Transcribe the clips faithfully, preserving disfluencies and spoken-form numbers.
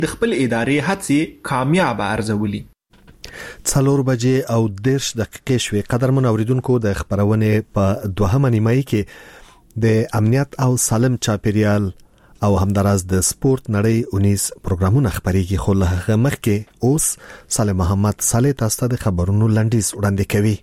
د خپل ادارې هڅې کامیاب ارزولي. څلور بجې او دېرش دقیقې شوې. قدرمن اوریدونکو، د خبرونې په دوهمه نیمایي کې د امنیت او سالم چاپیریال او همداراز د سپورت نړۍ اونیز پروګرامونه خبرېږي، خو له هغه مخکې اوس صالح محمد صالح تاسو ته د خبرونو لنډیز وړاندې کوي.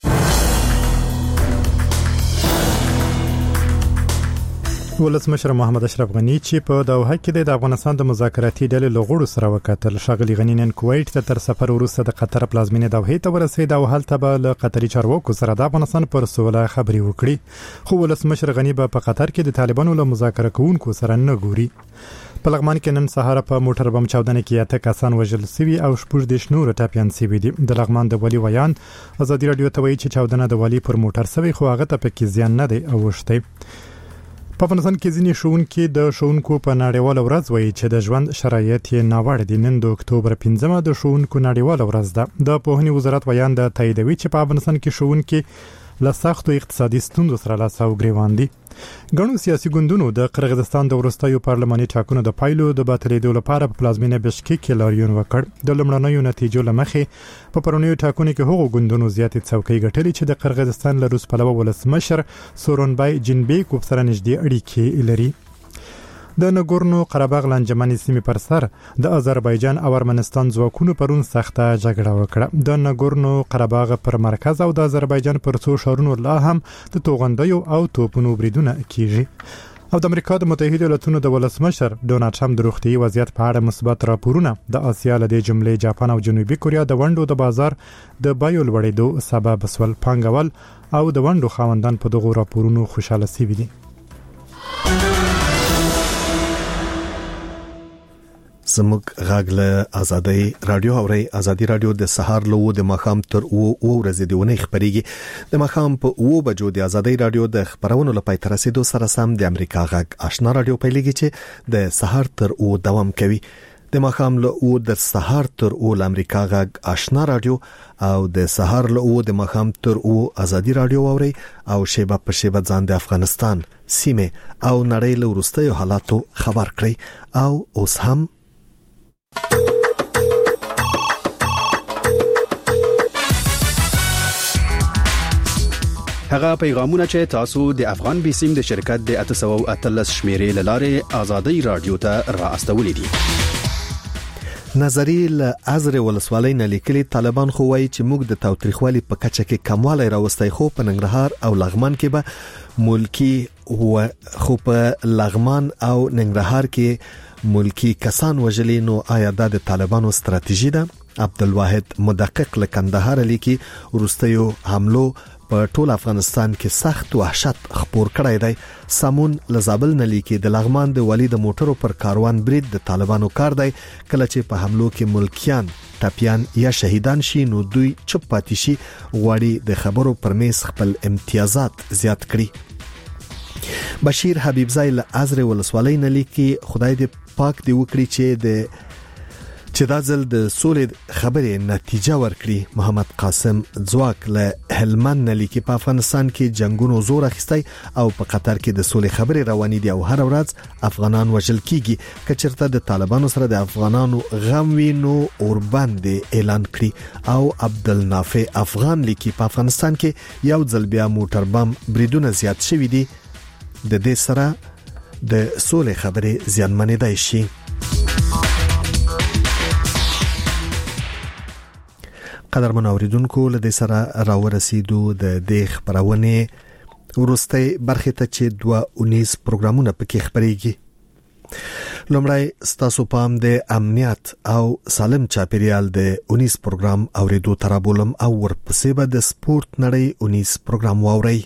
ولسمشر محمد اشرف غنی چې په دوحه کې د افغانستان د مذاکراتي ډلې لغړو سره وکتل، ښاغلي غنی نن کویت ته تر سفر وروسته د قطر پلازمینې دوحه ته ورسېد او هلته به له قطري چارواکو سره د افغانستان پر سوله خبرې وکړي. خو ولسمشر غنی به په قطر کې د طالبانو له مذاکره کوونکو سره نه ګوري. په لغمان کې نن سهار په موټر بم چاودنه کې اته کسان وژل شوي او شپږ دیرش نور ټپیان شوي دي. د لغمان د ولي ویان ازادي رادیو ته وایي چې چاودنه د ولي پر موټر شوی، خو هغه ته پکې زیان نه دی اوښتی. په افغانستان کې ځینې ښوونکي د ښوونکو په نړیواله ورځ وایي چې د ژوند شرایط یې ناوړه دي. نن د اکتوبر پنځمه د ښوونکو نړیواله ورځ ده. د پوهنې وزارت ویان د تاییدوي چې په افغانستان کې ښوونکي له سختو اقتصادي ستونزو سره لاس او ګریوان دي. ګڼو سیاسي ګوندونو د قرغیزستان د وروستیو پارلماني ټاکنو د پایلو د باطلېدو لپاره په پلازمینه بشکیک کې لاریون وکړ. د لومړنیو نتیجو له مخې په پرونیو ټاکنو کې هغو ګوندونو زیاتې څوکۍ ګټلې چې د قرغیزستان له روس پلوه ولسمشر سورونبای جینبیکوف سره نږدې اړیکې لري. د نګورنو قرهباغ لانجمنې سیمې پر سر د آذربایجان او ارمنستان ځواکونو پرون سخته جګړه وکړه. د نګورنو قرهباغ پر مرکز او د آذربایجان پر څو ښارونو لا هم د توغندیو او توپونو بریدونه کیږي. او د امریکا د متحده ایالاتونو د ولسمشر ډونالډ ټرمپ د روغتیايي وضعیت په اړه مثبت راپورونه د اسیا له دې جملې جاپان او جنوبي کوریا د ونډو د بازار د بیو لوړېدو سبب سول. پانګوال او د ونډو خاوندان په دغو راپورونو خوشاله شوي دي. زموږ غږ له ازادي رادیو اوري. ازادي رادیو د سهار له د مخام تر او او ورځې د ونې خبريږي. د مخام په او بجو د ازادي رادیو د خبرونو لپاره تر رسیدو سره سم د امریکا غږ آشنا رادیو پیلېږي چې د سهار تر او دوام کوي. د مخام له او د سهار تر او د امریکا غږ آشنا رادیو او د سهار له او د مخام تر او ازادي رادیو اوري او شیبه په شیبه ځان د افغانستان سیمه او نړۍ له وروستیو حالاتو خبر کړي. او اوس هم هغه پیغامونه چې تاسو د افغان بیسیم د شرکت د اته سوه او اتلس شمیرې لاره آزادي رادیو ته را استولې دي. نظری له ازر ولسوالۍ نه لیکلي طالبان خو وایي چې موږ د تاوتریخوالي په کچه کې کموالی راوستای، خو په ننګرهار او لغمان کې به ملکی هو خو په لغمان او ننګرهار کې ملکی کسان وژلي. نو آیا دا د طالبانو ستراتیژي ده؟ عبدالواحد مدقق له کندهار لیکي ورستیو حملو په ټول افغانستان کې سخت وحشت خپور کړی دی. سامون لزابل نه لیکي د لغمان د ولی د موټرو پر کاروان برید د طالبانو کار دی. کله چې په حملو کې ملکیان ټپیان یا شهیدان شي نو دوی چپ پاتې شي، غواړي د خبرو پر میز خپل امتیازات زیات کړي. بشیر حبیب زای له ازر ولسوالۍ نه لیکي خدای دې پاک دی وکړي چې د چې دا ځل د سولې خبرې نتیجه ورکړي. محمد قاسم ځواک له هلمند نه لیکي په افغانستان کې جنگونو زور اخیستی او په قطر کې د سولې خبرې روانې دي او هر ورځ افغانان وژل کیږي. کچرته د طالبانو سره د افغانانو غم وینو اوربند اعلان کړي. او عبدالنافع افغان لیکي په افغانستان کې یو ځل بیا موټر بم بریدونه زیات شوي دي، د دې سره د سولې خبرې زیانمنېدای شي. قدرمن اوریدونکو له دې سره راورسېدو د دې خبرونه ورسته برخه ته چې دوه اونیز پروګرامونه پکې خبرېږي. لومړی ستاسو پام د امنیت او سالم چاپیریال د اونیز پروګرام اوریدو ترابولم او ورپسې به د سپورت نړۍ اونیز پروګرام واوري.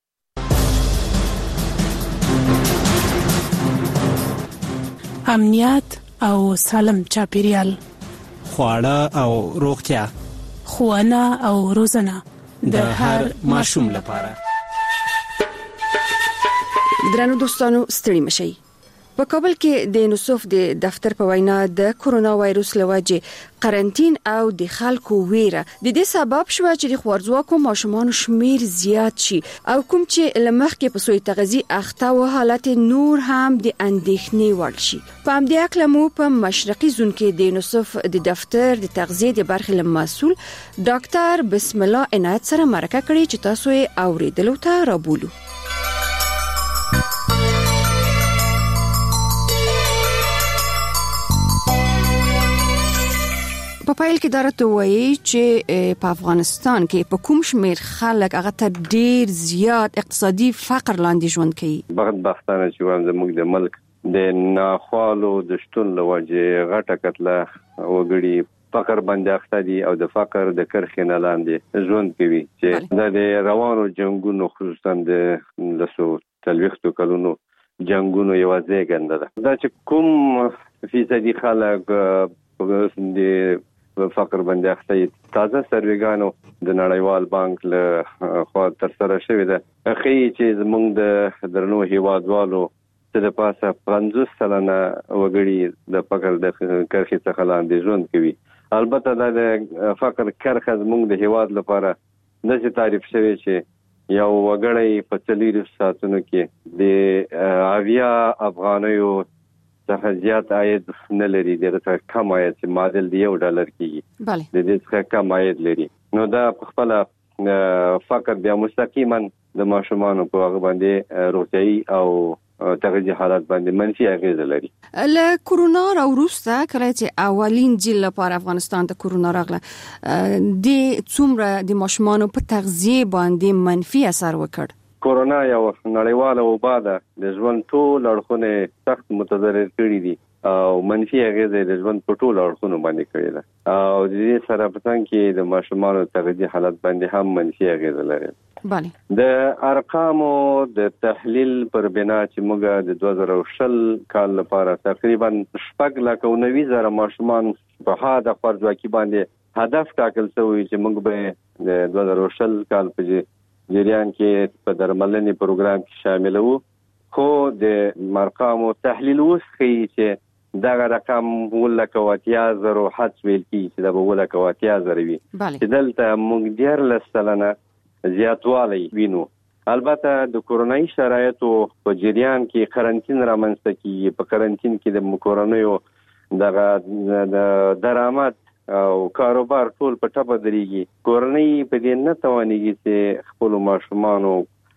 امنیت او سالم چاپیریال، خواړه او روغتیا، ښوونه او روزنه د هر ماشوم لپاره. درنو دوستانو ستړي مشئ. په کابل کې د نصف د دفتر په وینا د کورونا وایروس لوجه قرنټین او د خلکو ویره د دې سبب شو چې د خوارځواکو ماشومان شمیر زیات شي او کوم چې لمخ کې په سوی تغذی اخته او حالت نور هم د اندېښنې وړ شي. په همدې اړه مو په مشرقي زون کې د نصف د دفتر د تغذیه د برخې مسؤل ډاکټر بسم الله عنایت سره مرکه کړې چې تاسو یې اوریدلو ته رابولو. په پایل کې درته وایي چې په افغانستان کې په کوم شمیر خلک هغه ته ډیر زیات اقتصادي فقر لاندې ژوند کوي. بدبختانه چې زموږ د ملک د ناخوالو د شتون لوجه غټه کتله وګړي فقر باندې اخته دي او د فقر د کرخې نه لاندې ژوند کوي چې د روانو جنگونو خصوصا د لسو تلويختو کلونو جنگونو یوازې ګنده ده. دا چې کوم فیصدي خلک د فقر باندې اخته تازه سرویګانو د نړیوال بانک له خوا تر سره شوې ده خي چې زموږ د درنو هیوادوالو چې د پاسه پنځوس سلنه وګړي د فقر د کرخې څخه لاندې ژوند کوي. البته د فقر کرخه زموږ د هیواد لپاره د څه تعریف شوی چې یو وګړی په څلور ساعتونو کې د اویا افغانیو څخه زیات عاید نه لري، دغه څخه کم عاید چې معادل دی یو ډالر کېږي د دې څخه کم عاید لري. نو دا په خپل فقر بیا مستقیما د ماشومانو په هغه باندې روغتيایي او تغذیه حالات باندې منفي اغیز لري. له کورونا وروسته کله چې اولین ځل لپاره افغانستان ته کورونا راغله د څومره د ماشومانو په تغذیه باندې منفي اثر وکړ؟ کورونا یو نړیواله وبا ده د ژوند ټول اړخونه سخت متضرر کړي دي او منفي اغیز د ژوند په ټول اړخونو باندې کړي ده او د دې سره په څنګه کې د ماشومانو تغذیه حالت باندې هم منفي اغیز لري. بله د ارقامو د تحلیل پر بنا چې موږ د دوه زره شل کال لپاره تقریبا شپږ لک او نوي زره ماشومان په هدا خوارځواکي باندې هدف ټاکل شوی چې موږ به د دوه زره شل کال په جریان کې په درملنې پروګرام کې شامل وو، خو د مرقامو تحلیل وسخي چې دا رقم ولکه واتیا زرو حد ویل کی چې دا ولکه واتیا زرو وي چې دلته موږ ډیر لسلنه زیاتوالی وینو. البته د کورونایي شرایطو په جریان کې قرنټین رامنځته کیږي. په قرنټین کې د کورونایو دغه درآمد او کاروبار ټول په ټپه درېږي. کورنۍ په دې نه توانېږي چې خپل ماشومانو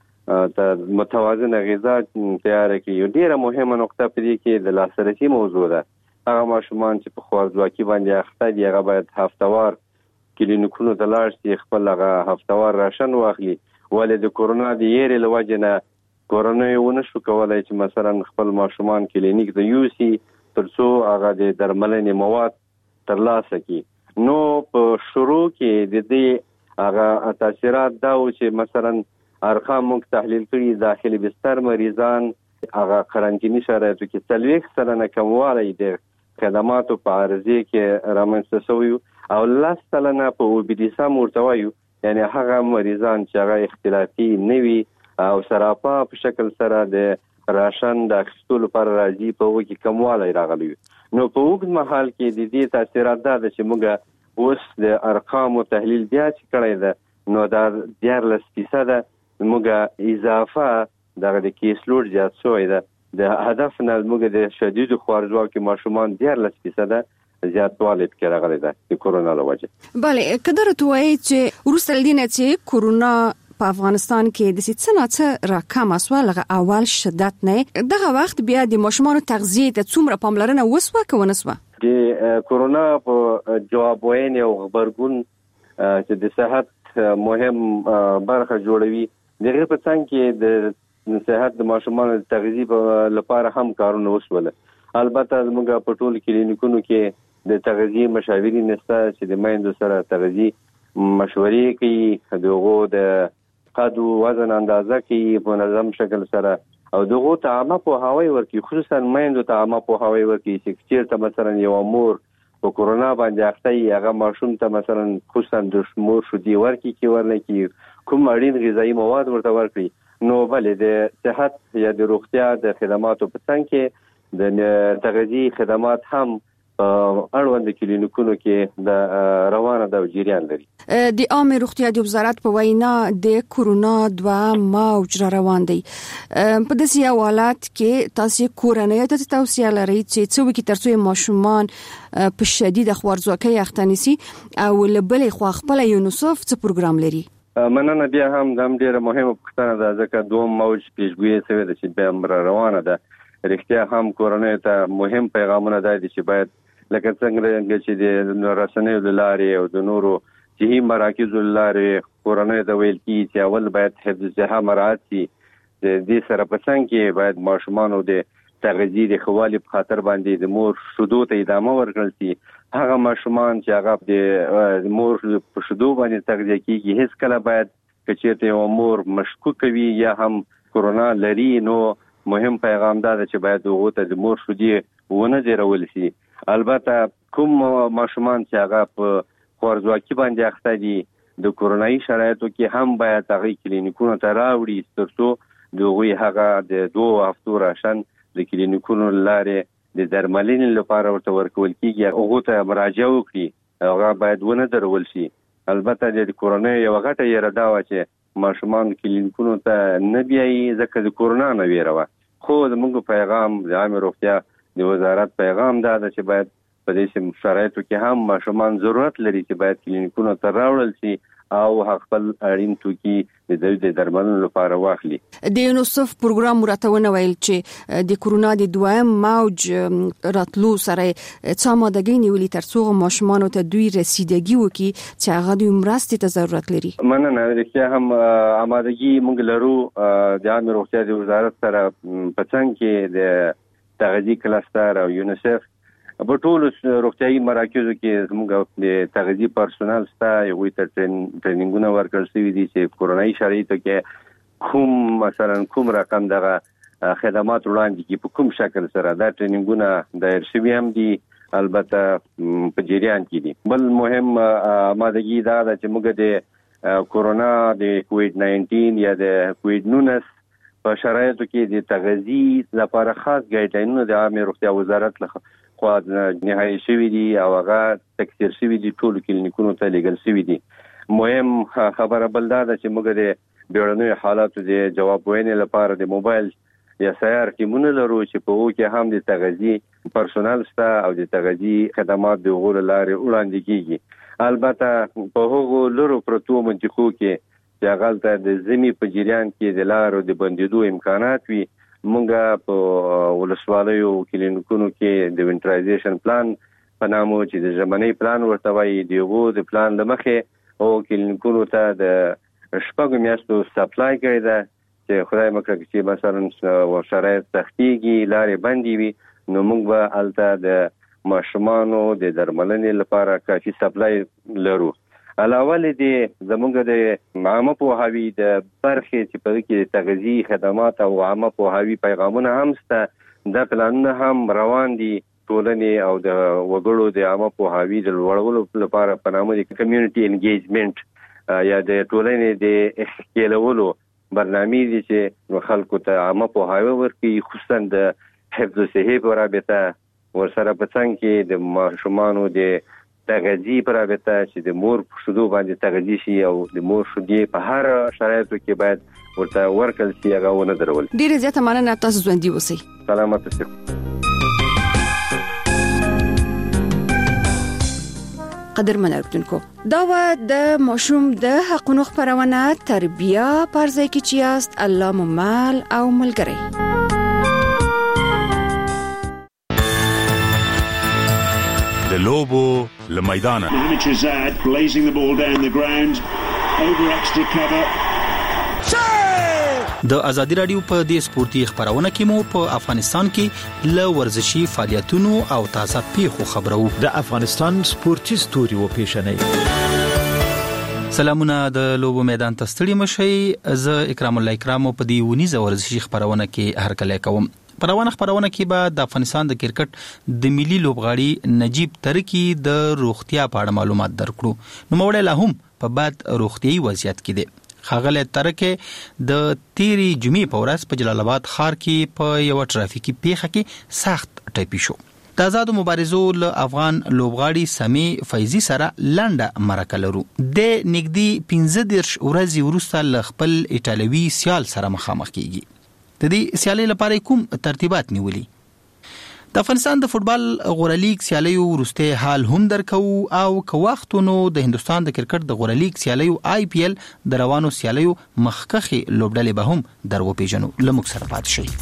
ته متوازنه غذا تیار کړي. یو ډیره مهمه نقطه په دې کې د لاسرسي موضوع ده. هغه ماشومان چې په خوارځواکي باندې اخته دي هغه باید هفتوار کلینیکونو ته لاړ شي، خپل هغه هفتوار راشن واخلي. ولې د کورونا د یېرې له وجې نه کورنۍ ونه شو کولی چې مثلا خپل ماشومان کلینیک ته یوسي تر څو هغه د درملنې مواد ترلاسه کی. نو په شروع کې د دې هغه تاثیرات دا و چې مثلا ارقام موږ تحلیل کړي داخلي بستر مریضان هغه قرنټینی شرایطو کې څلوېښت سلنه کموالی د خدماتو په عرضه کې رامنځته شوی او لس سلنه په اوبیدیسم ورته وایو، یعنی هغه مریضان چې هغه اختلافي نوي او سراپا په شکل سره د راشن د اخیستلو لپاره راځي په وګړي کموالی راغلی. نو په وګړي مهال کې د دې تاثیرات دا چې موږ اوس د ارقامو تحلیل بیا چې کړی ده نو دا دیارلس فیصده موږ اضافه دغه د کیس لوډ زیات شوی ده. د هدف نه موږ د شدید خوارځواکي ماشومان دیارلس فیصده زیاتوالی پکې راغلی ده د کورونا له وجې. بله که درته وایي چې وروسته له دې نه چې کورونا په افغانستان کې د څه نه څه راکم اسوه لغه اول شدت نه دغه وخت بیا د ماشومانو تغذیه ته څومره پاملرنه وسوه که ونسوه؟ د کورونا په جواب ویونې او غبرګون چې د صحت مهم برخه جوړوي دغه په څنګ کې د صحت د ماشومانو د تغذیه لپاره هم کارونه وسوله. البته موږ په ټول کلینیکونو کې د تغذیه مشاورین نشته چې د میندو سره تغذیه مشورې کوي، دغه د قد او وزن اندازه کوي په منظم شکل سره او دغه ته عامه پوهاوی ورکړي، خصوصا میندو ته عامه پوهاوی ورکړي چې چیرته مثلا یو مور په کورونا باندې اخته یې هغه ماشوم ته مثلا خصوصا د مور شودي ورکړي کې ورنکړي کوم اړین غذایی مواد ورته ورکړي. نو بلې د صحت یا د روغتیا د خدماتو په څنګ کې د تغذیه خدمات هم اړوند کلینیکونو کې د روانه د جریان لري. د عامه روغتیا د وزارت په وینا د کورونا دوه موج را روان دی. په داسې حالات کې تاسو کورنۍ ته توصیه لرئ چې څو کې ترڅو ماشومان په شدید خوارځواکۍ اخته نشي او لبلې خو خپل یونیسف څه پروګرام لري؟ مننه. بیا هم د ډیره مهمه پوښتنه ده ځکه دوم موج پیشګویي شوی د چې به روانه ده. رښتیا هم کورنۍ ته مهم پیغامونه دي چې باید لکه څنګه چې د رسنیو لارې او د نورو صحي مراکزو لارې کورنۍ ته ویل کیږي چې اول باید حفظ صحه مراعات شي. د دې سره په څنګ کې باید ماشومان د تغذیه د خوالي په خاطر باندې د مور شودو ته ادامه ورکړل شي. هغه ماشومان چې هغه د مور په شودو باندې تغذیه کیږي هیڅ کله باید کچېته یو مور مشکوک وي یا هم کورونا لري نو مهم پیغام دا چې باید هغه ته د مور شودې ونه ډیرول شي. البته کوم ماشومان چې هغه په خوارځواکۍ باندې اخته دي د کورونایي شرایطو کې هم باید هغه کلینیکونو ته راوړي ترڅو دوی هغه د دوه هفتو راشن د کلینیکونو لارې د درملنې لپاره ورته ورکول کیږي هغه ته مراجعه وکړي هغه باید ونه درول شي. البته د کورونایي یو غټه یره دا و چې ماشومان کلینیکونو ته نه بیایي ځکه د کورونا نه ویره خو زموږ پیغام د عامه روغتیا د وزارت پیغام دا ده چې باید په دې شرایطو کې هم ماشومان ضرورت لري چې باید کلینیکونو ته راوړل شي او خپل اړین توکي د درملنې لپاره واخلي. د یونیسف پروګرام مراتونه ویل چې د کورونا د دویم موج راتلو سره څه مادګي نیولې ترڅو ماشومان ته دوی رسیدګي وکړي چې هغه د مرستې ته ضرورت لري. مننه. رښتیا هم آمادګي موږ لرو د عامه روغتیا د وزارت سره په څنګ کې د تغذیه کلستر او یونیسف په ټولو روغتیايي مراکزو کې زموږ د تغذیه پرسونل ستا یو ته ټریننګونه ورکړل شوي دي چې کورونایي شرایطو کې کوم مثلا کوم رقم دغه خدمات وړاندې کی په کوم شکل سره دا ټریننګونه دایر شوي هم دي البته په جریان کې دي. بل مهم آمادګي دا ده چې موږ د کورونا د کووډ ناینټین یا د کووډ ناینټین په شرایطو کې د تغذیه لپاره خاص ګایډلاینونه د عامه روغتیا وزارت لخوا خو نهایی شوی دي او هغه تکثیر شوی دي ټول کلینیکونو ته لګل شوی دي. مهم خبره بل دا ده چې موږ د بیړنیو حالاتو د جواب وینې لپاره د موبایل یا سیار ټیمونه لرو چې په وګه کې هم د تغذیه پرسونل ستا او د تغذیه خدمات د غوړ لارې وړاندې کیږي. البته په هغو لرو پروتو منطقو کې چې هغه ته د زمي په جریان کې د لارو د بندیدو امکانات وي مونږه په ولسوالیو کلینیکونو کې د وینټرایزیشن پلان په نامو چې د ژمنۍ پلان ورته وایي دیغو د پلان لمخې او کلینیکونو ته د شپږ میاشتو سپلای کړی ده چې خدای مکړه چې مثلا شرایط سختيږي لارې بندي وي نو موږ به الته د ماشومانو د درملنې لپاره کافي سپلای لرو. علاوه دې زموږ د عامه پوهاوی د برخې چې په کې تغذیه خدمات او عامه پوهاوی پیغامونه هم سته د پلانونه هم روان دي ټولنې او د وګړو د عامه پوهاوی د لوړولو لپاره په نامه د کمیونټي انګیجمنټ یا د ټولنې د اخکیلولو برنامه دي چې خلکو ته عامه پوهاوی ورکړي خصوصا د حفظ صحي په رابطه ورسره په څنګ کې د ماشومانو د تغذیه پر رابطه چې د مور په شودو باندې تغذیه شي او د مور شودې په هر شرایطو کې باید ورته ورکل شي هغه ونه درول. ډیره زیاته مننه تاسو ژوندۍ اوسئ. سلامت اوسئ. قدرمن اردوونکو دا و د ماشوم د حقونو خبرونه تربیه پرځای کې چیاست الله ممال او ملګری د لوبو لمیدانه Mohamed Shahzad blazing the ball down the ground over extra cover. د ازادي رادیو په دې سپورتي خبرونه کې مو په افغانستان کې ل ورزشي فعالیتونو او تازه پیښو خبرو. د افغانستان سپورتي ستوري و پیښنې. سلامونه د لوبو میدان ته ستړي مشي. زه اکرام الله اکرام په دې ونیزه ورزشي خبرونه کې هرکلی کوم. په روانه خبرونه کې به د افغانستان د کرکټ د ملي لوبغاړي نجیب ترکی د روغتیا په اړه معلومات درکړو. نو موږ له هم په بعد روغتيایي وضعیت کې دي. ښاغلی ترکه د تیری جمعې په ورځ په جلال آباد ښار کې په یو ترافیکي پیښه کې سخت ټپي شو. د آزادو مبارزو له افغان لوبغاړي سمي فیضی سره لنډه مرکه لرو. د نږدې پنځه دېرش ورځې وروسته له خپل ایټالوي سیال سره مخامخ کیږي. د دې سیالۍ لپاره کوم ترتیبات نیولي؟ د افغانستان د فوتبال غوره لیګ سیالیو وروسته حال هم درکو او که وختونو د هندستان د کرکټ د غوره لیګ سیالیو آی پی ایل د روانو سیالیو مخکخي لوبډلې به هم درو پیژنو. لمک سره پات شي.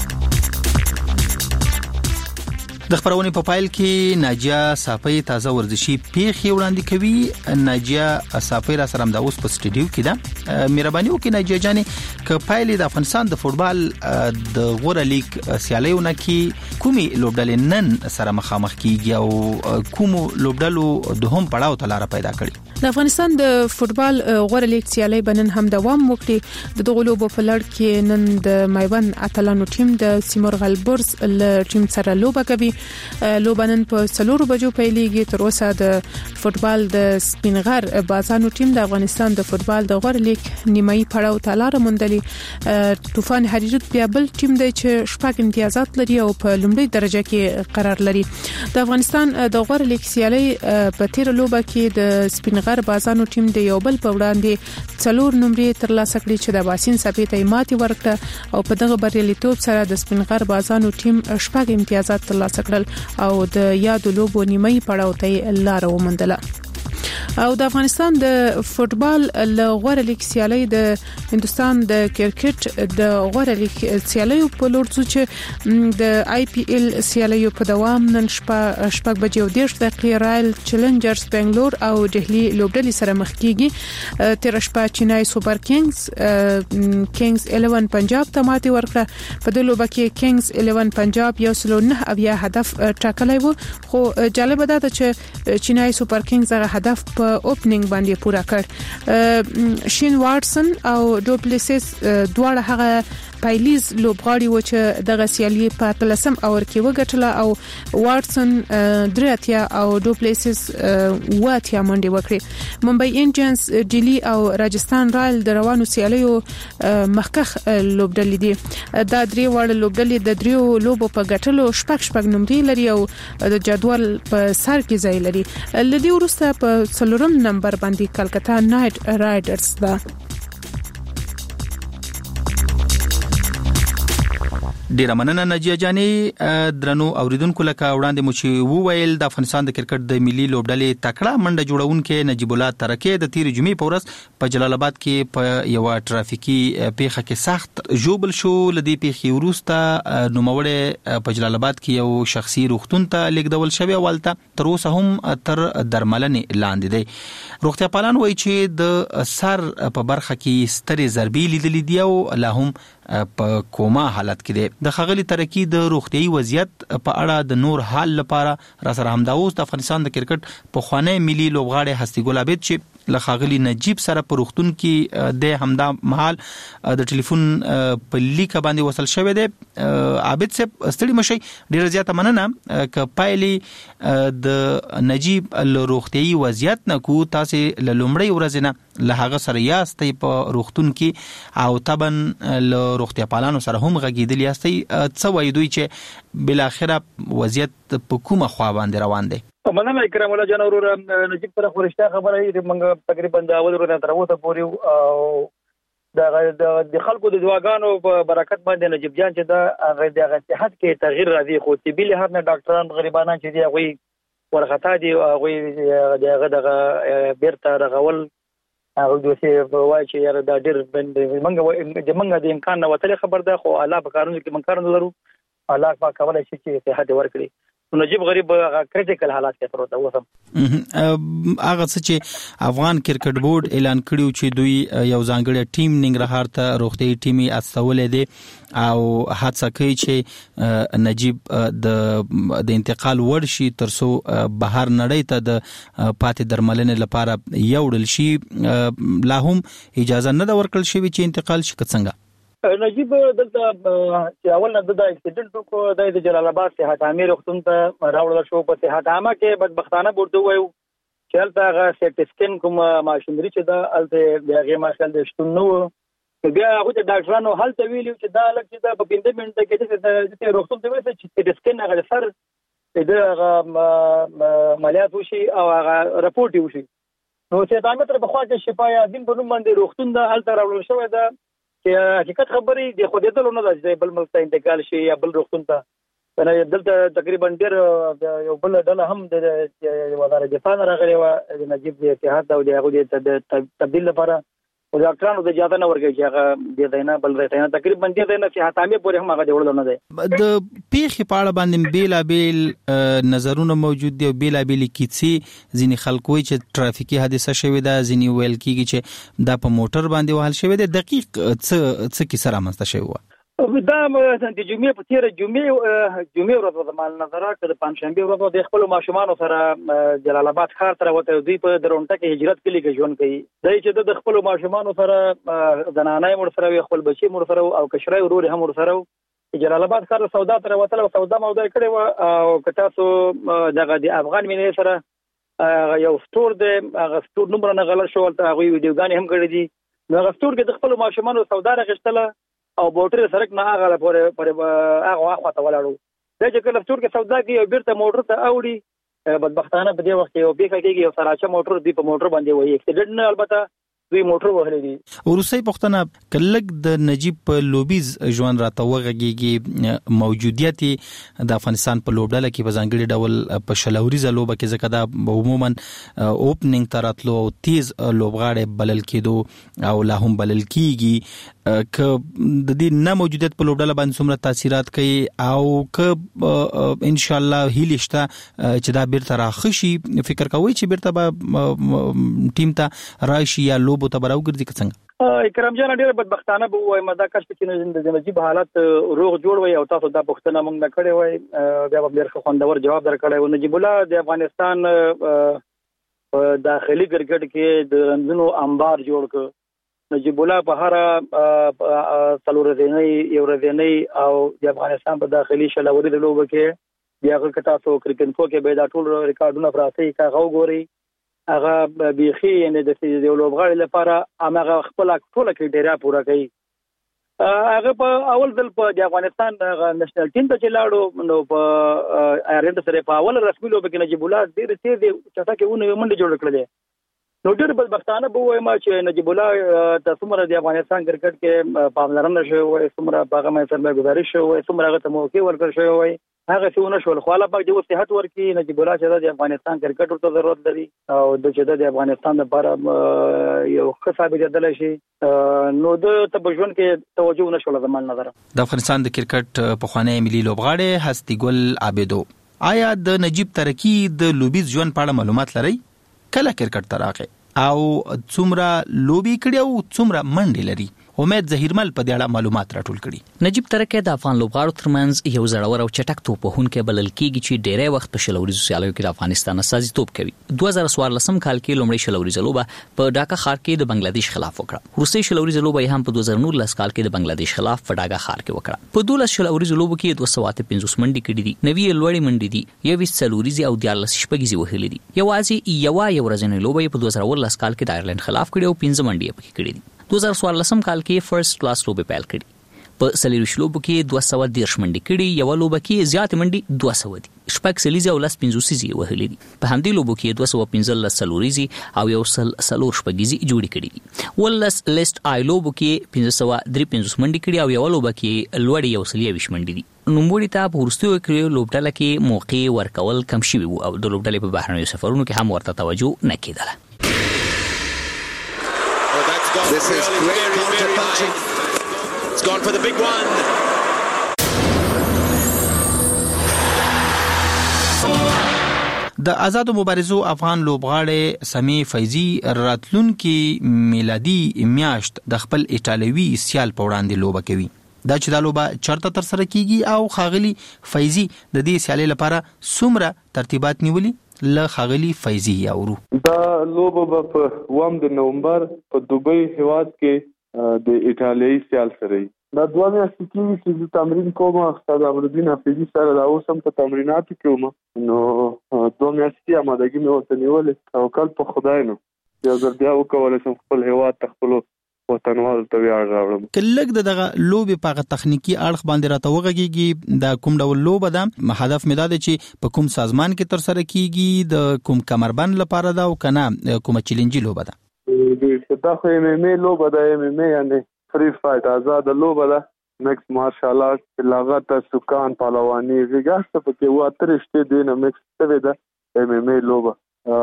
د خبرونې په پایل کې ناجیه صافی تازه ورزشي پیښې وړاندې کوي. ناجیه صافی را سره د اوس په سټډیو کې ده. مهرباني وکړئ ناجیه جانې که پایلې د افغانستان د فوتبال د غوره لیګ سیالیو نه کې کومي لوبډلې نن سره مخامخ کیږي او کوم لوبډلو دوهم پړاو ته لار پیدا کړي؟ د افغانستان د فوتبال غوره لیګ سیالي بنن هم دوام وکړي. د دغه لوبو په لړ کې نن د مایوند اتلانو ټیم د سیمور غلبرز له ټیم سره لوبه کوي. لوبنن په څلورو بجو پیلېږي. تر اوسه د فوتبال د سپینغر بازانو ټیم د افغانستان د فوتبال د غوره لیګ نیمایي پړاو ته لار موندلې. طوفان حریرت بیا بل ټیم دی چې شپږ امتیازات لري او په لومړي درجه کې قرار لري. د افغانستان د غوره لیګ سیالي په تیر لوبه کې د سپینغر بازانو ټیم د یو بل په وړاندې څلور نمرې ترلاسه کړې چې د باسین سپې ته ماتي ورکړه او په دغه بریالیتوب سره د سپینغر بازانو ټیم شپږ امتیازات ترلاسه کړل او د یادو لوبو نیمایي پړاو ته لار وموندله. او د افغانستان د فوتبال له غوره لیګ سیالي د هندستان د کرکټ د غوره لیګ سیالي په لور څو چې د آی پی ایل سیالي په دوام نن شپه شپږ بجې او دېرش دقیقې رایل چیلنجرز بنگلور او دهلی لوبډلې سره مخ کیږي. تیر شپه چینای سوپر کینګز کینګز الیون پنجاب ته ماتې ورکړه. په دې لوبه کې کینګز الیون پنجاب یو سل نه اویا هدف ټاکلی و خو جالب ده چې چینای سوپر کینګز هغه هدف په اوپننګ باندې پورا کړ. شین واتسن او ډوپلیسس دواړه هغه پایلیز لوبغاړي و چې دغه سیالي په تلسم اور کې وګټله او واتسن دراتیا او ډوپلیسس واتیا منډي وکړي. ممبئی انډینز ډیلی او راجستان رایل د روانو سیالیو مخکخ لوبډلې دي. دا درې وړ لوبډلې د دریو لوبو په ګټلو شپږ شپږ نمرې لري او د جدول په سر کې ځای لري. لدی ورسته په څلورم نمبر باندې کلکتا نایټ رایډرز ده. ډیره مننه ناجیه جانې. درنو اوریدونکو لکه وړاندې مو چې وویل د افغانستان د کرکټ د ملي لوبډلې تکړه منډه جوړونکې نجیب الله ترکه د تیر جمعې په ورځ په جلال آباد کې په یو ترافیکي پیښه کې سخت ژوبل شو. لدی پیښې وروسته نوموړی په جلال آباد کې یو شخصي روغتون ته لیږدول شوی ولته تر اوسه هم تر درملنې لاندې دی. روغتیا پالان وایي چې د سر په برخه کې سترې ضربې لیدلې دي او لا هم په کوما حالت کې دی. د خغلی ترکی د روغتيایي وضعیت په اړه د نور حال لپاره را سره همدا اوس د افغانستان د کرکټ په خوانی ملي لوبغاړي هستی ګل عابد چې لخاغلی نجیب سره په روغتون کې د همدا محل د ټلیفون په لیک باندې وصل شوی دی. عابد صاحب ستړي مشي ډیر زیاته مننه ک پایلې د نجیب له روغتيایي وضعیت نه کو تاسو له لومړی ورځ نه له هغه سره یاستې په روغتون کې او تبن له روغتیا پالانو سره هم غږیدل یاستې څه وایي دوی چې بل اخره وضعیت په کومه خوا باندې روان دی؟ مننه کرام الله جان ورور نجیب پر خورشته خبره یې موږ تقریبا دا اول ورته تر اوسه پورې او د د خلکو د دواګانو په برکت باندې نجیب جان چې دا هغه د صحت کې تغییر راځي خو طبي لحاظ نه ډاکټران غریبانان چې دی هغه ورغتا دي هغه دغه دغه بیرته رغول هغه دوی وایي چې یاره دا ډېر موږ د موږ د امکان نه وتلې خبر ده خو الله په کارونو کې موږ کارونه لرو الله پاک کولای شي چې صحت ورکړي. نجیب غریب هغه کریټیکل حالات کې تر اوسه وسم هغه چې افغان کرکټ بورډ اعلان کړیو چې دوی یو ځانګړی ټیم ننګرهار ته روغتي ټیمي استولې دي او هڅه کوي چې نجیب د د انتقال ورشي ترڅو بهر نړۍ ته د پاتې درملنې لپاره یوړل شي. لا هم اجازه نه ده ورکړل شوی چې انتقال شي څنګه؟ نجیب دلته چې اول نه د اکسیډنټ وکړ د جلال آباد صحت عامه روغتون ته راوړل شو. په صحت عامه کې بدبختانه ورته وایو چې هلته هغه سیټ سکین کوم ماشینري چې دا هلته د هغې ماشال د شتون نه و. بیا هغه د ډاکټرانو هلته ویلي چې دا لږ چې دا په پنځه منټه کې د روغتون ته ورسېد چې سیټ سکین هغه سر د هغه عملیات وشي او هغه رپورټ وشي. نو چې دا متر په خوا کې شفایا دین په نوم باندې روغتون دا هلته راوړل شوی دا چې حقیقت خبرې د خو دې نه ده چې بل ملک ته انتقال شي یا بل روغتون ته. نو دلته تقریبا ډېر یو بل ډله هم د وزارت دفاع راغلی و د نجیب د اتحاد او د هغه د تبدیل لپاره او ډاکټرانو د اجازه نه ورکړي چې هغه د دینه بل راځي نه تقریبا د دینه چې حتامه پورې هم هغه جوړل نه دی. د پیخي پاړه باندې بیلا بیل نظرونه موجود دي او بیلا بیل کیسي ځینی خلکو چې ترافیکي حادثه شوې ده ځینی ویل کیږي چې دا په موټر باندې وهل شوې ده. دقیق څه څه کیسه رامنځته شوې و؟ دا د جمعې په تیر جمعې جمعې ورځ د مال نظر کړ د پنځشنبه ورځ د خپل ماشومان سره جلال آباد ښار ته وته دوی په درونټه کې هجرت کلی کې ژوند کوي. دای چې د خپل ماشومان سره زنانای مور سره خپل بچي مور سره او کشرای ورور هم ور سره جلال آباد ښار سودا تر وته سودا مودا کړي و او کتاسو دغه د افغان مینې سره یو سٹور دی هغه سٹور نمبر نه غلط شو ته هغه ویډیوګان هم کړی دي. نو هغه سٹور کې د خپل ماشومان سودا راغشتله او موټر سرک نه هغه پورې پورې هغه واخه ته ولاړو. دا چې کله سٹور کې سودا کوي او بیرته موټر ته اوړي بدبختانه په دې وخت کې یو بیخه کېږي یو سراچه موټر دی په موټر باندې وایي اکسیډنټ نه البته دوی موټر وهلې دي. ورسې پښتنه کلک د نجیب په لوبیز ژوند راته وغږیږي موجودیت د افغانستان په لوبډاله کې په ځانګړي ډول په شلوريزه لوبه کې ځکه دا عموما اوپننګ تراتلو تیز لوبغاړي بلل کېدو او لا هم بلل کېږي ک د دې نه موجودیت په لوبډاله باندې څومره تاثیرات کوي او ک ان شاء الله هیلشته چې دا بیرته راخشي. فکر کوي چې بیرته به ټیم ته راشي یا لوب ته براو ګرځي څنګه؟ اکرام جان ډېر بدبختانه به وای مدا کښ چې د نجیب حالت روغ جوړ وي او تاسو دا پښتنه مونږ نه کړې وای بیا به ډېر خوندور جواب درکړی و. نجیب الله د افغانستان داخلي کرکټ کې د رنځونو انبار جوړ ک. نجیب الله په هر څلور ورځې یو ورځې او د افغانستان په داخلي شلوري د لوبه کې بیا هغه تاسو کرکټ فو کې به دا ټول ریکارډونه پراته کا غو ګوري هغه بيخي یعنی د دې لوبغاړي لپاره هغه خپل ټول کرایټریا پوره کوي. هغه په اول ځل په د افغانستان نېشنل ټیم ته لاړو نو په ایرلند سره په اول رسمي لوبه کې نجیب الله ډېر تیز چټکه ونه منډه جوړ کړل. نو ډېر بدبختانه به وایم چې نجیب الله تاسو مر د افغانستان کرکټ کې پاملرنه شوی وای څومره هغه مې سره گزارش شوی وای څومره هغه ته موقع ورکړ شوی وای هغه څه ونه شول. خو الله پاک دې صحت ورکړي. نجیب الله چې د افغانستان کرکټ ته ضرورت لري او د چې د افغانستان لپاره یو ښه ثابت کېدل شي نو د تبجون کې توجه نه شول زمون نظر. د افغانستان د کرکټ په خوانی ملي لوبغاړي هستی ګل عابدو آیا د نجیب ترکی د لوبیز ژوند په اړه معلومات لري؟ کله کرکټ تراغه او څومره لوبي کړي او څومره منډي لري؟ امید ظهیرمل په دې اړه معلومات راټول کړي. نجیب ترکی د افغان لوبغاړو ترمنځ یو زړور او چټک توپوهونکی بلل کېږي چې ډېری وخت په شلوريزو سیالیو کې د افغانستان استازیتوب کوي. دوه زره څوارلسم کال کې لومړی شلوريزه لوبه په ډاکا ښار کې د بنگلاديش خلاف وکړه. وروستۍ شلوريزه لوبه هم په دوه زره نولس کال کې د بنگلاديش خلاف په ډاکا ښار کې وکړه. په دولس شلوريزه لوبه کې دوه سوه پنځوس منډي کړي دي، نوي لوړې منډي دي، یو څلوريزه او دیارلس شپږیزه وهلې دي. یوازې یو یو ورځنۍ لوبه په دوه زره ولس کال کې د ایرلند خلاف کړي او پنځه منډي پکې کړي دي. دوه زره څوارلسم کال کې فرست کلاس لوبه پیل کړي. په سلیریش لوبو کې دوه سوه دیرش منډي کړي، یو لوبه کې زیات منډي دوه سوه دي، شپږ سلیزه او لس پنځوسیزي وهلې دي. په همدې لوبو کې دوه سوه پنځلس سلوریزي او یو سل سلور شپږیزي جوړې کړي دي. ولس لیست آی لوبو کې پنځه سوه درې پنځوس منډي کړي او یو لوبه کې لوړې یو سل یویشت منډي دي. نوموړي ته په وروستیو کې لوبډله کې موقع ورکول کم شوي وو او د لوبډلې په بهرنیو سفرونو کې هم ورته توجه نه کېدله. This is great counter-punching. It's gone for the big one. د آزادو مبارزو افغان لوبغاړي سمي فیضی راتلونکي میلادي میاشت د خپل ایټالوي سیال په وړاندې لوبه کوي. دا چې دا لوبه چرته تر سره کیږي او خاغلی فیضی د دې سیالي لپاره څومره ترتیبات نیولي له خاغلی فیضی اورو. دا لوبه په اووم د نومبر په دوبۍ هیواد کې د ایټالیایي سیال سره دا دوه میاشتې کېږي چې زه تمرین کوم استاد امرالدین حفیظي سره دا اوس هم په تمریناتو کې وم نو دوه میاشتې آمادګي مې ورته نیولې توکل په خدای نو یو ځل بیا وکولی شم خپل هېواد ته خپلو وطنوالو ته ویاړ راوړم. که لږ د دغه لوبې په هغه تخنیکي اړخ باندې راته وغږېږي دا کوم ډول لوبه ده؟ هدف مې دا دی چې په کوم سازمان کې ترسره کېږي، د کوم کمربند لپاره ده او که نه کومه چیلنجي لوبه ده؟ دا خو ایم ایم ای لوبه ده. ایم ایم ای یعنې فری فایټ آزاده لوبه ده. مکس مارشال آرټ، لغت، سکان، پهلواني، غېږ هر څه پکې وو. اته رشتې دې نه مکس شوې ده ایم ایم ای لوبه.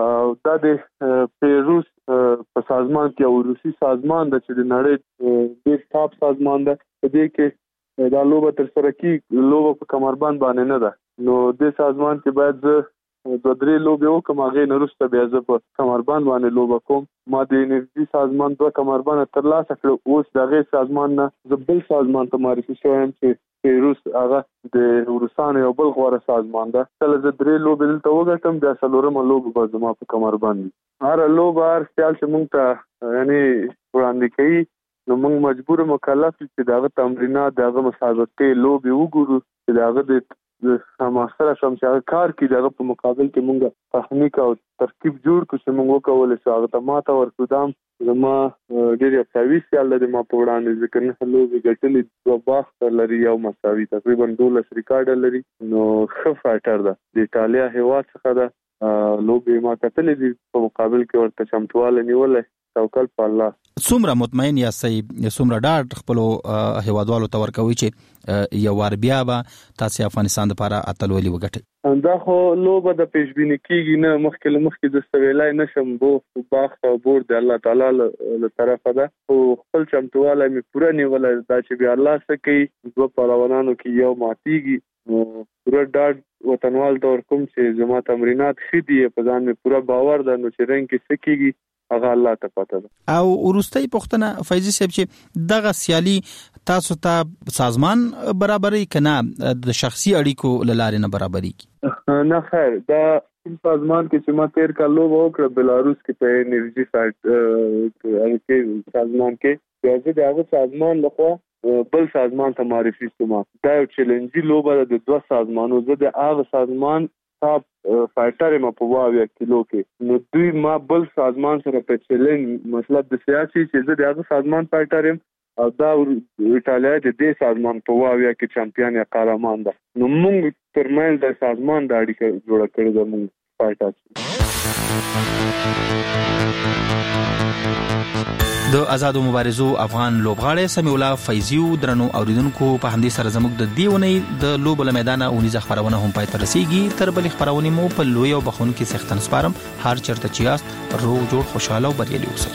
دا د پیروس په سازمان کې او روسي سازمان ده چې د نړۍ ډېر ټاپ سازمان ده. په دې کې دا لوبه ترسره کېږي. لوبه په کمربند باندې نه ده نو دې سازمان کې باید زه دوه درې لوبې وکړم، هغې نه وروسته بیا زه په کمربند باندې لوبه کوم. ما د انرژي سازمان دوه کمربنده ترلاسه کړه. اوس د هغې سازمان نه زه بل سازمان ته معرفي شوی یم چې پیروس هغه د روسانو یو بل غوره سازمان ده. کله زه درې لوبې دلته وګټم بیا څلورمه لوبه به زما په کمربند وي. هره لوبه هر خیال چې موږ ته یعنې وړاندې کوي نو موږ مجبور مکلف یو چې د هغه تمرینات، د هغه مسابقې لوبې وګورو چې د هغه د سره شم چې هغه کار کړي. دغه په مقابل کې موږ تخنیک او ترکیب جوړ کړو چې موږ وکولی شو هغه ته ماته ورکړو. دا هم زما ډېر مساوي سیال لري ما په وړاندې، ځکه نهه لوبې ګټلې، دوه باخته لري، یو مساوي، تقریبا دولس ریکارډه لري. نو ښه فایټر ده، د ایټالیا هېواد څخه ده. لوبې ما کتلې دي، په مقابل کې ورته چمتوالی نیولی. توکل په الله. څومره مطمئن یاستئ، څومره ډاډ خپلو هیوادوالو ته ورکوي چې یو وار بیا به تاسې افغانستان دپاره اتلولي وګټئ؟ دا خو لوبه د پیشبیني کېږي نه، مخکې له مخکې زه څه ویلی نه شم. بو باخت او بور د الله تعالی له طرفه ده، خو خپل چمتوالی مې پوره نیولی دا چې بیا الله څه کوي. دوه پهلوانانو کې یو ماتېږي نو پوره ډاډ وطنوال ته ورکوم چې زما تمرینات ښه دي، په ځان مې پوره باور ده. نو چې رنګ کې څه کېږي هغه الله ته پته ده. او وروستۍ پوښتنه فیضي صاحب چې دغه سیالي تاسو ته سازمان برابري که نه د شخصي اړیکو له لارې نه برابرېږي؟ نه خیر، دا کوم سازمان کې چې ما تېر کال لوبه وکړه بلاروس کې په انرژي فایټ سازمان کې، بیا زه د هغه سازمان لخوا بل سازمان ته معرفي شوم. دا یو چیلنجي لوبه ده د دوه سازمانو. زه د هغه سازمان ټاپ فایټر یم په اووه کیلو کې. نو دوی ما بل سازمان سره په چیلنج، مطلب د سیاسي چې زه د هغه سازمان فایټر یم او دا ایټالیا د دې سازمان په اووه کې چمپیون یا قهرمان ده. نو موږ ترمنځ د سازمان د اړیکه جوړه کړې ده موږ فایټر. د آزادو مبارزو افغان لوبغاړی سمیع الله فیضي درنو اوریدونکو، په همدې سره زموږ د دې اونۍ د لوبو له میدانه اونیزه خپرونه هم پای ته رسیږي. تر بلې خپرونې مو په لوی او بخښونکي څښتن سپارم. هر چېرته چې یاست روغ جوړ، خوشحاله او بریالي اوسئ.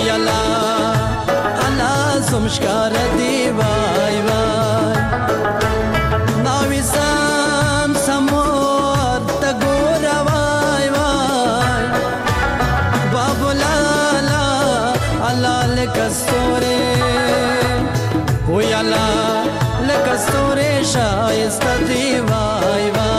یالا الله سمشکار دی وای وای ناوی سم سمور تګور وای وای بابو لالا الله لکستوره و یالا لکستوره شایسته دی وای وای